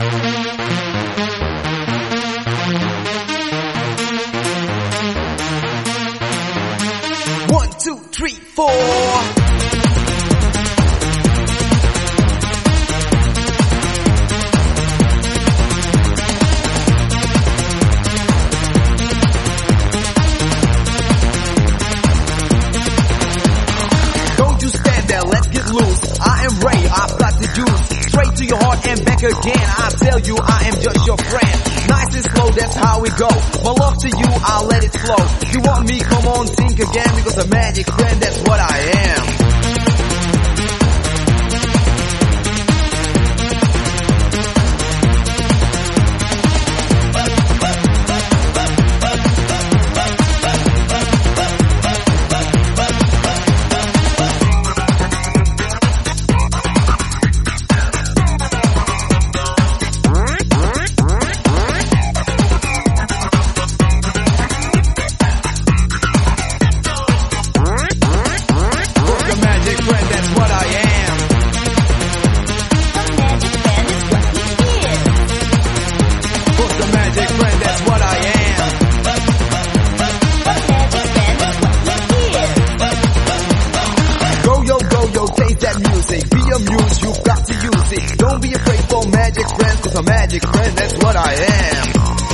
One, two, three, four. I am Ray, I've got the juice straight to your heart and back again. I tell you I am just your friend. Nice and slow, that's how we go. My love to you, I'll let it flow. You want me, come on, think again, because a magic friend, that's what I am. You've got to use it. Don't be afraid for magic friends, cause a magic friend, that's what I am.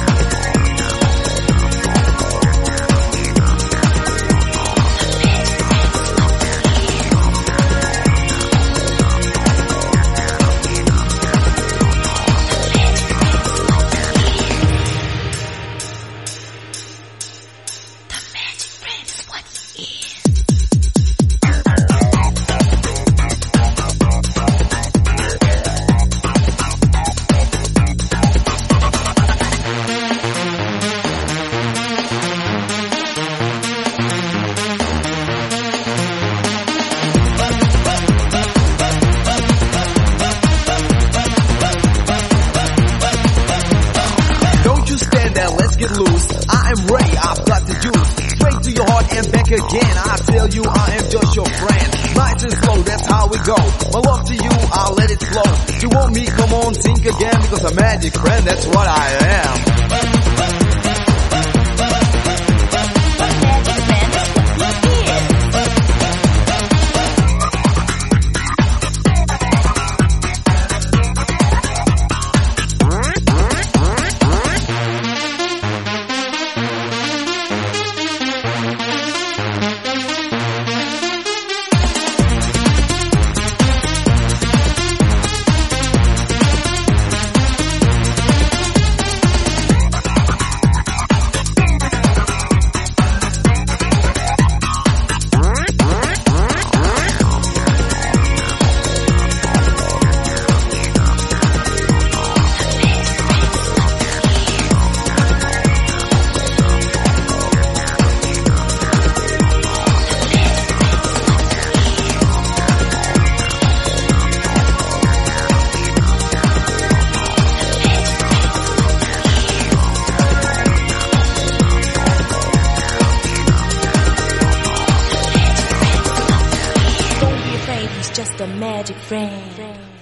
Loose. I am Ray, I've got the juice straight to your heart and back again. I tell you I am just your friend. Nice and slow, that's how we go. My love to you, I'll let it flow. You want me, come on, think again, because a magic friend, that's what I am. Just a magic friend.